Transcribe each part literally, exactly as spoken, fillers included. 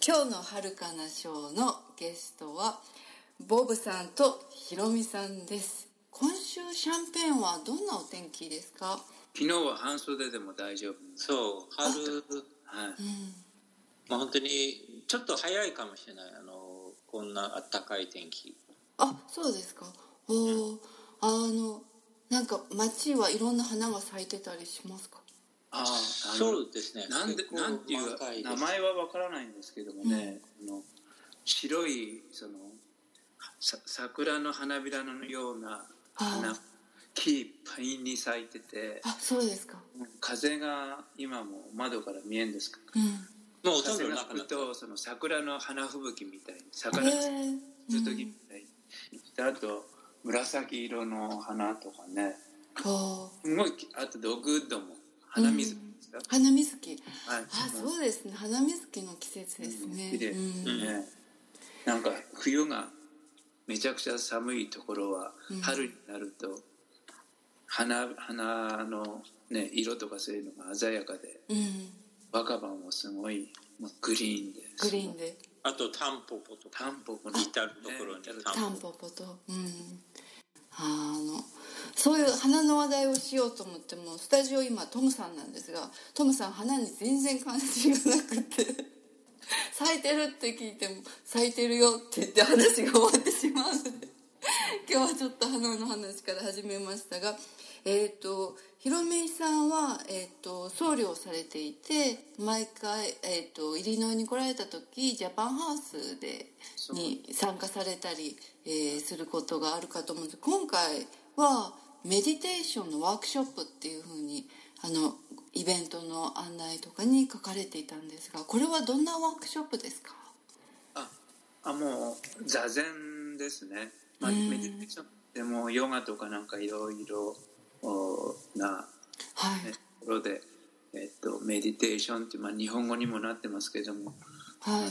今日の遥かなショーのゲストはボブさんとヒロミさんです。今週シャンペーンはどんなお天気ですか？ 昨日は半袖でも大丈夫。 そう春、はい、うん、まあ、本当にちょっと早いかもしれない。あのこんな暖かい天気。 あ、そうですか。お、うん、あのなんか街はいろんな花が咲いてたりしますか？ ああ、そうですね。 なんでなんていう名前はわからないんですけどもね、うん、あの白いそのさ桜の花びらのような花、木いっぱいに咲いてて、 あ、そうですか。 風が今も窓から見えるんですか、 うん、 もう風が吹くとその桜の花吹雪みたいに桜が咲く時みたいに、えーうん、あと紫色の花とかね、すごい、あとドッグウッドも花水木ですか、 うん、花水木、 はい、 あ、そうですね、花水木の季節ですね、 綺麗、うん、ね、なんか冬がめちゃくちゃ寒いところは、うん、春になると花、花の、ね、色とかそういうのが鮮やかで、うん、若葉もすごいグリーンで、 グリーンで、 あとタンポポとか、 タンポポの至るところにタンポポと、うん、あのそういう花の話題をしようと思ってもスタジオ今トムさんなんですが、トムさん花に全然関心がなくて咲いてるって聞いても咲いてるよって言って話が終わってしまうので今日はちょっと花の話から始めましたが、えーと、ひろめいさんは、えーと、僧侶をされていて、毎回、えーと、イリノイに来られた時ジャパンハウスでに参加されたり、えー、することがあるかと思うんです。今回はメディテーションのワークショップっていう風にあのイベントの案内とかに書かれていたんですが、これはどんなワークショップですか？ ああ、もう座禅ですね、まあ、メディテーションでもヨガとかなんかいろいろな、はいね、ところで、えっと、メディテーションって、まあ、日本語にもなってますけども、はい、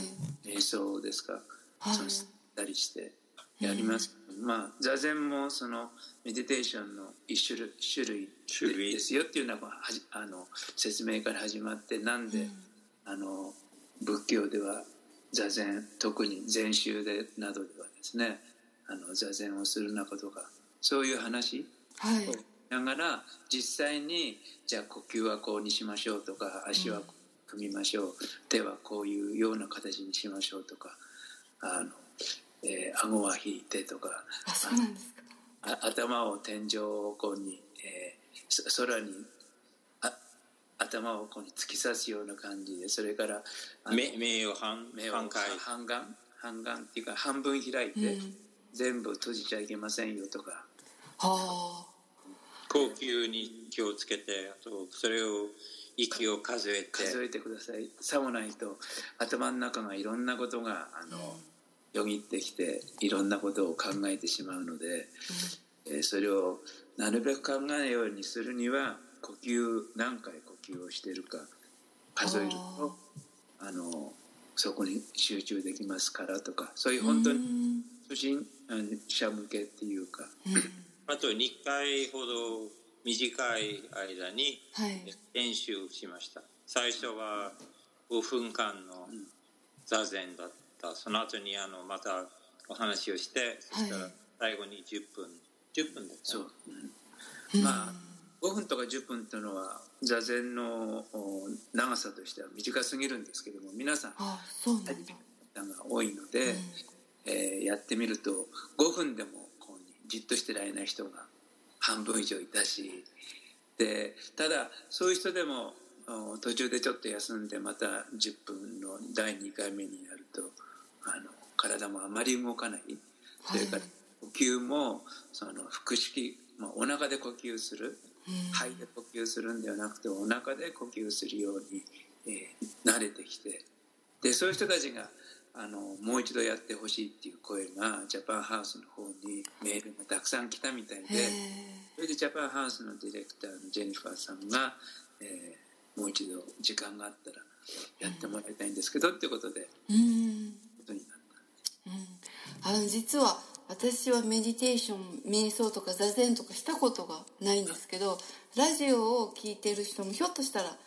瞑想ですか、はい、そうしたりしてやります、うん、まあ座禅もそのメディテーションの一種類、種類種類ですよっていうのがあの説明から始まって、なんで、うん、あの仏教では座禅、特に禅宗でなどではですね、あの座禅をするなことか、そういう話をながら、実際にじゃあ呼吸はこうにしましょうとか、足は組みましょう、うん、手はこういうような形にしましょうとか、あの、えー、顎は引いてとか、 あ、そうなんですか。 頭を天井をこうに、えー、空にあ頭をこうに突き刺すような感じで、それから目, 目を半目を半半眼半眼っていうか半分開いて、うん、全部閉じちゃいけませんよとか、はあ、 呼吸に気をつけて、あとそれを息を数えて数えてください。さもないと頭の中がいろんなことがあの、うんよぎってきていろんなことを考えてしまうので、うんえー、それをなるべく考えないようにするには、呼吸何回呼吸をしているか数えると あ, あのそこに集中できますからとか、そういう本当に初心者向けっていうか、うん、 あとにかいほど短い間に練習しました、はい、最初はごふんかんの座禅だった。その後にあのまたお話をして、そしたら最後にじゅっぷん、じゅっぷんだった。そう、うん、まあごふんとかじゅっぷんというのは座禅の長さとしては短すぎるんですけども、皆さんあそうなんだが多いので、うんえー、やってみるとごふんでもこうじっとしてられない人が半分以上いたし、でただそういう人でも途中でちょっと休んでまたじゅっぷんのだいにかいめにやるとあの体もあまり動かない、それから呼吸もその腹式、まあ、お腹で呼吸する、肺で呼吸するんではなくてお腹で呼吸するように、えー、慣れてきて、でそういう人たちがあのもう一度やってほしいっていう声がジャパンハウスの方にメールがたくさん来たみたいで、それでジャパンハウスのディレクターのジェニファーさんが、えー、もう一度時間があったらやってもらいたいんですけどっていうことで、うんことになったんです、 うん、あの実は私はメディテーション、瞑想とか座禅とかしたことがないんですけど、ラジオを聞いてる人もひょっとしたら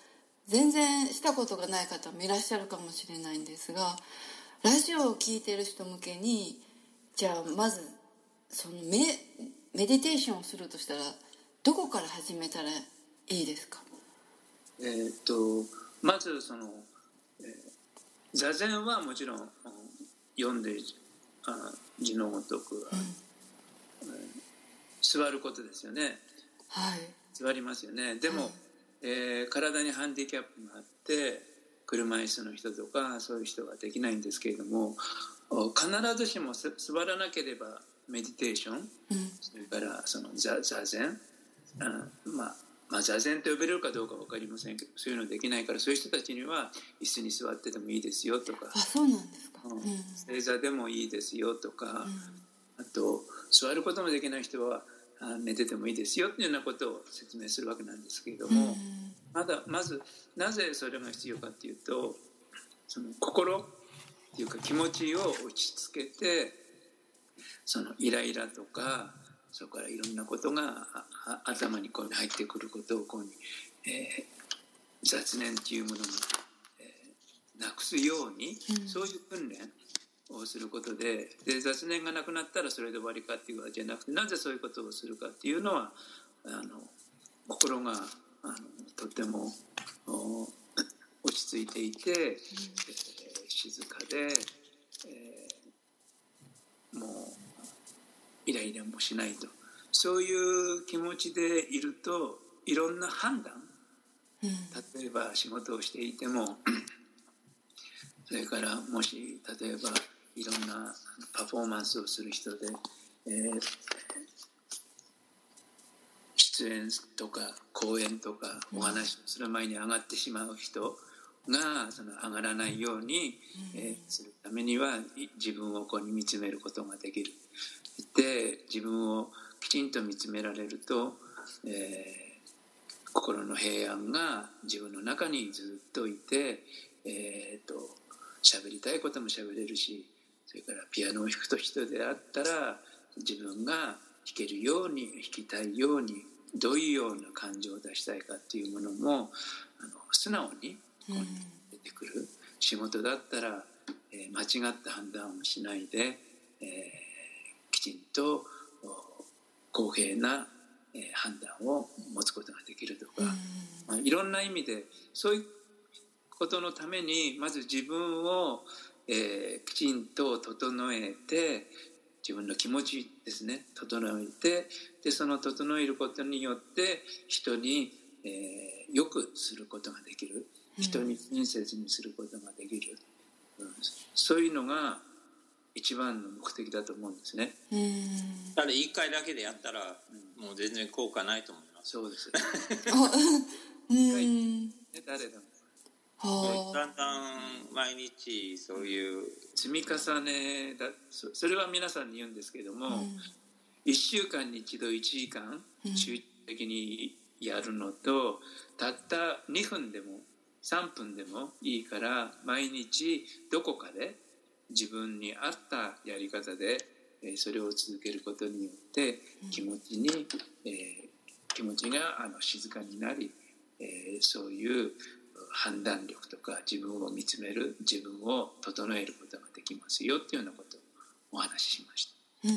全然したことがない方もいらっしゃるかもしれないんですが、ラジオを聞いてる人向けに、じゃあまずその メ, メディテーションをするとしたらどこから始めたらいいですか？ えー、っとまずその、えー、座禅はもちろん読んであ字のごとく、うんえー、座ることですよね。 はい、 座りますよね。でも、はいえー、体にハンディキャップがあって車椅子の人とかそういう人ができないんですけれども、必ずしも座らなければメディテーション、うん、それからその 座, 座禅、うんまあ、まあ座禅と呼べるかどうか分かりませんけど、そういうのできないから、そういう人たちには椅子に座ってでもいいですよとか、 あ、そうなんですか、うん、 正座でもいいですよとか、うん、あと座ることもできない人は寝ててもいいですよっていうようなことを説明するわけなんですけれども、うん、まだまずなぜそれが必要かっていうと、その心っていうか気持ちを落ち着けて、そのイライラとかそれからいろんなことが頭にこう入ってくることをこうに、えー、雑念っていうものを、えー、なくすように、うん、そういう訓練をすることで、で雑念がなくなったらそれで終わりかっていうわけじゃなくて、なぜそういうことをするかっていうのは、あの心があのとても落ち着いていて、うんえー、静かで、えー、もうイライラもしないと、そういう気持ちでいるといろんな判断、うん、例えば仕事をしていてもそれからもし例えばいろんなパフォーマンスをする人で、えー、出演とか講演とかお話をする前に上がってしまう人がその上がらないように、うんえー、するためには自分をこう見つめることができる。で自分をきちんと見つめられると、えー、心の平安が自分の中にずっといて、えー、と喋りたいことも喋れるし、それからピアノを弾くと人であったら自分が弾けるように弾きたいようにどういうような感情を出したいかっていうものもあの素直にここに出てくる、うん、仕事だったら、えー、間違った判断をしないで、えーきちんと公平な判断を持つことができるとか、まあ、いろんな意味でそういうことのためにまず自分を、えー、きちんと整えて、自分の気持ちですね整えて、でその整えることによって人に、えー、よくすることができる、人に親切にすることができる、うん、そういうのが一番の目的だと思うんですね。 うん、ただいっかいだけでやったら、うん、もう全然効果ないと思います。 そうですうん、 誰でももうだんだん毎日そういう積み重ねだ、それは皆さんに言うんですけども、うん、いっしゅうかんに一度いちじかん集中的にやるのと、うん、たったにふんでもさんぷんでもいいから毎日どこかで自分に合ったやり方でそれを続けることによって気持ちに、えー、気持ちがあの静かになり、えー、そういう判断力とか自分を見つめる、自分を整えることができますよっていうようなことをお話ししました。うん、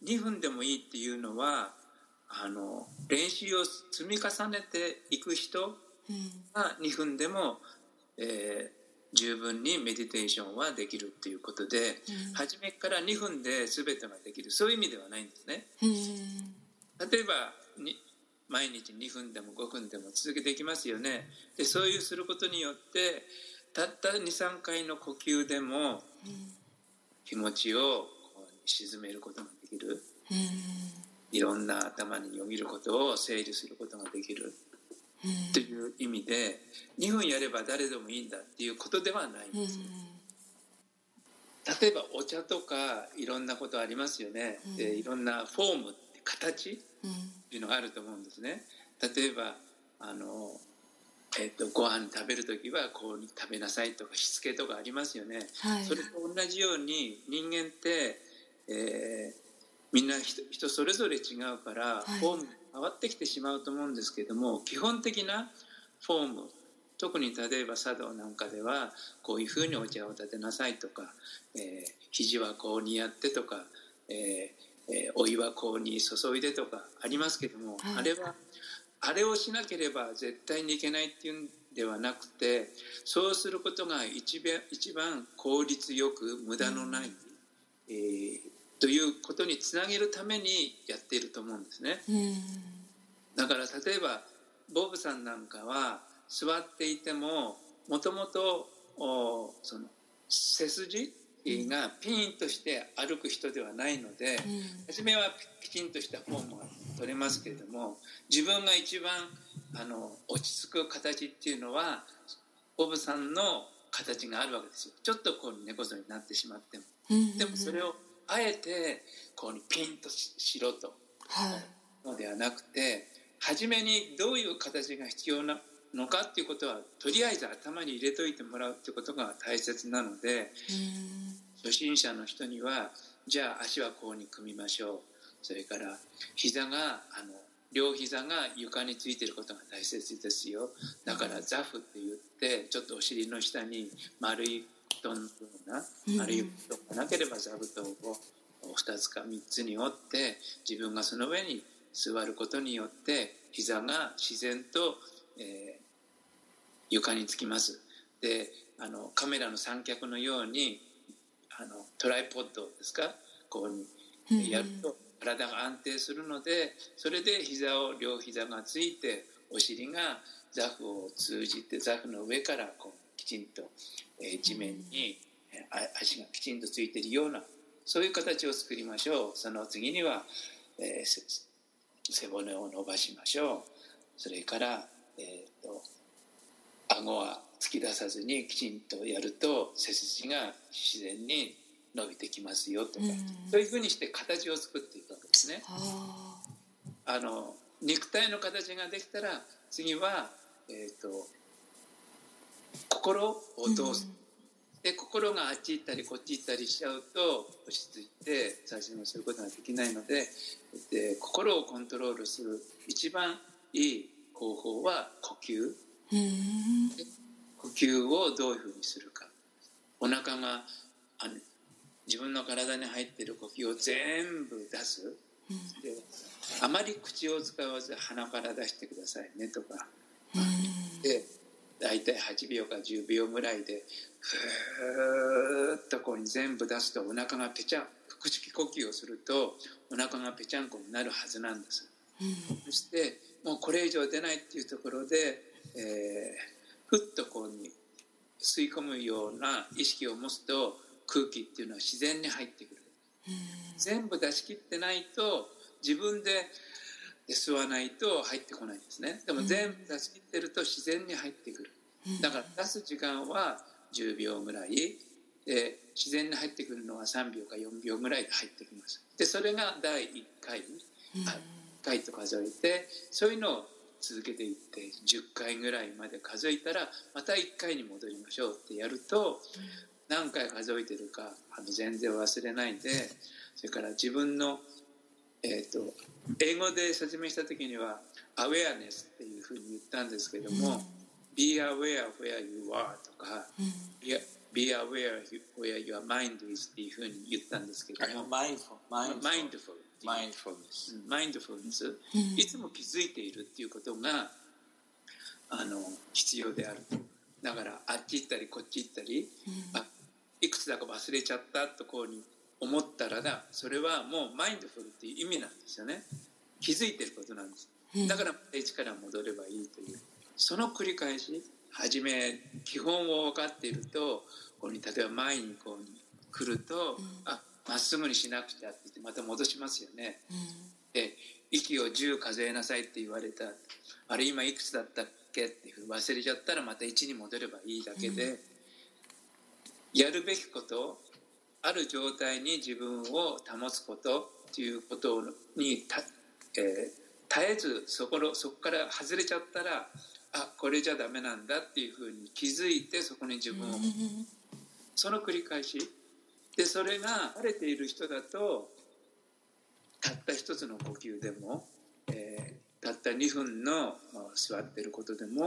にふんでもいいっていうのはあの練習を積み重ねていく人がにふんでも、えー十分にメディテーションはできるっていうことで、うん、初めからにふんで全てができる、そういう意味ではないんですね。うん、例えばに毎日にふんでもごふんでも続けていきますよね。でそういうすることによってたったにさんかいの呼吸でも、うん、気持ちをこう沈めることができる、うん、いろんな頭によぎることを整理することができるという意味で、にふんやれば誰でもいいんだっていうことではないんです。例えばお茶とかいろんなことありますよね。でいろんなフォームって形っていうのがあると思うんですね。例えばあの、えー、とご飯食べるときはこう食べなさいとかしつけとかありますよね。はい、それと同じように人間って、えー、みんな 人, 人それぞれ違うからフォーム変わってきてしまうと思うんですけども、基本的なフォーム、 特に例えば茶道なんかではこういうふうにお茶を立てなさいとか、えー、肘はこうにやってとか、えーえー、お湯はこうに注いでとかありますけども、はい、あれはあれをしなければ絶対にいけないっていうんではなくて、そうすることが一番、一番効率よく無駄のない、うん、えー、ということにつなげるためにやっていると思うんですね、うん、だから例えばボブさんなんかは座っていてももともとその背筋がピーンとして歩く人ではないので、うん、初めはきちんとしたフォームが取れますけれども、自分が一番あの落ち着く形っていうのはボブさんの形があるわけですよ。ちょっとこう猫背になってしまっても、うんうんうん、でもそれをあえてこうピンと し, しろと、はい、のではなくて、初めにどういう形が必要なのかっていうことはとりあえず頭に入れといてもらうってことが大切なので、初心者の人にはじゃあ足はこうに組みましょう、それから膝があの両膝が床についていることが大切ですよ。だからザフって言ってちょっとお尻の下に丸い布団のような丸い布団がなければ座布団をふたつかみっつに折って自分がその上に座ることによって膝が自然と、えー、床につきます。で、あのカメラの三脚のようにあのトライポッドですか、こうにやると体が安定するので、それで膝を両膝がついてお尻がザフを通じてザフの上からこうきちんと、えー、地面に、えー、足がきちんとついているようなそういう形を作りましょう。その次には、えー、背骨を伸ばしましょう。それから、えー、と顎は突き出さずにきちんとやると背筋が自然に伸びてきますよとか、うん、そういうふうにして形を作っていくわけですね。あの肉体の形ができたら次は、えー、と心をどうする、うんで心があっち行ったりこっち行ったりしちゃうと落ち着いて最初にすることができないの で, で心をコントロールする一番いい方法は呼吸、うん、呼吸をどういうふうにするか、お腹があの自分の体に入っている呼吸を全部出す、うん、であまり口を使わず鼻から出してくださいねとか、うん、でだいたいはちびょうかじゅうびょうぐらいでふーっとこう全部出すとお腹がぺちゃん、腹式呼吸をするとお腹がぺちゃんこになるはずなんです、うん、そしてもうこれ以上出ないっていうところで、えー、ふっとこうに吸い込むような意識を持つと空気っていうのは自然に入ってくる、うん、全部出し切ってないと自分で吸わないと入ってこないんですね。でも全部出し切ってると自然に入ってくる。だから出す時間はじゅうびょうぐらいで自然に入ってくるのはさんびょうかよんびょうぐらいで入ってきます。でそれがだいいっかい、いっかいと数えてそういうのを続けていってじゅっかいぐらいまで数えたらまたいっかいに戻りましょうってやると何回数えてるかあの全然忘れないで、それから自分のえー、と英語で説明した時にはアウェアネスっていうふうに言ったんですけども、うん、Be aware where you are とか、うん、Be aware where your mind is っていうふうに言ったんですけども、Mindful Mindfulness、うん、いつも気づいているっていうことがあの必要であると。だからあっち行ったりこっち行ったり、うん、あいくつだか忘れちゃったとこうに思ったらだ、それはもうマインドフルっていう意味なんですよね。気づいてることなんです。だから一から戻ればいいというその繰り返し。初め基本を分かっているとここに例えば前にこうに来ると、うん、あまっすぐにしなくちゃって言ってまた戻しますよね、うん、で息をじゅう数えなさいって言われた、あれ今いくつだったっけっていうふうに忘れちゃったらまたいちに戻ればいいだけで、うん、やるべきことある状態に自分を保つことということにた、えー、絶えずそこのそこから外れちゃったらあこれじゃダメなんだっていうふうに気づいてそこに自分を、うん、その繰り返しで、それが慣れている人だとたった一つの呼吸でも、えー、たったにふんの座っていることでも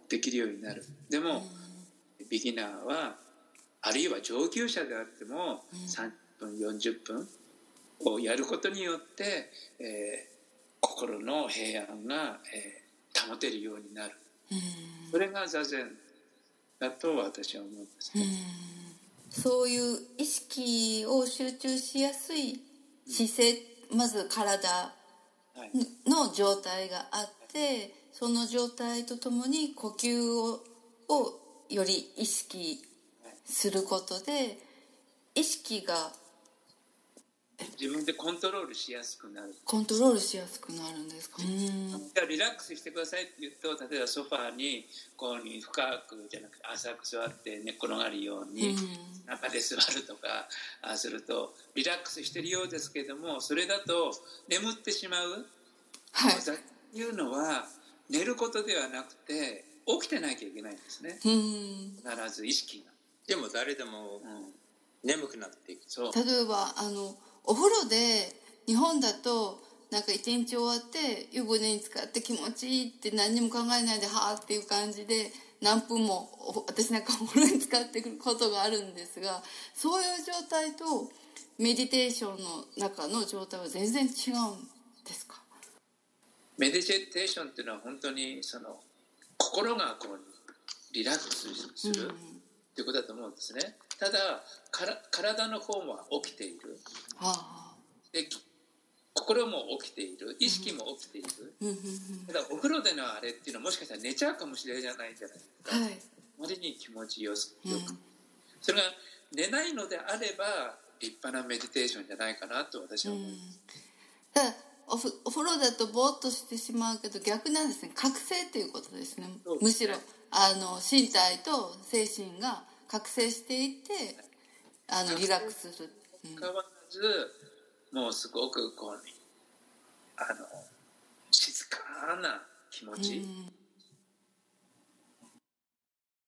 できるようになる。でも、うん、ビギナーはあるいは上級者であってもさんじゅっぷんよんじゅっぷんをやることによって、えー、心の平安が、えー、保てるようになる、うん、それが座禅だと私は思うんですね、 うん、そういう意識を集中しやすい姿勢、うん、まず体の状態があって、はい、その状態とともに呼吸を、をより意識することで意識が自分でコントロールしやすくなる。 コントロールしやすくなるんですか。うん、 じゃあリラックスしてくださいって言うと、例えばソファーにこうに深くじゃなくて浅く座って寝っ転がるように中で座るとかするとリラックスしてるようですけども、それだと眠ってしまう。はい。というのは寝ることではなくて起きてなきゃいけないんですね。うん。必ず意識が。 でも誰でも眠くなっていく。 そう。例えばあのお風呂で日本だとなんか一日終わって湯船に浸かって気持ちいいって何にも考えないではーっていう感じで何分も私なんかお風呂に浸かってくることがあるんですが、そういう状態とメディテーションの中の状態は全然違うんですか？ メディテーションっていうのは本当にその心がこうリラックスする、うん、っていうことだと思うんですね。ただから体の方は起きている、はあ、で心も起きている、意識も起きている、うん、ただお風呂でのあれっていうのはもしかしたら寝ちゃうかもしれないじゃないですか、はい、あまりに気持ちよく、うん、それが寝ないのであれば立派なメディテーションじゃないかなと私は思います、 うん、ただお, お風呂だとぼーっとしてしまうけど逆なんですね。覚醒ということですね。むしろあの身体と精神が覚醒していてあのリラックスする。 変わらず、もうすごくこうあの静かな気持ち、うん、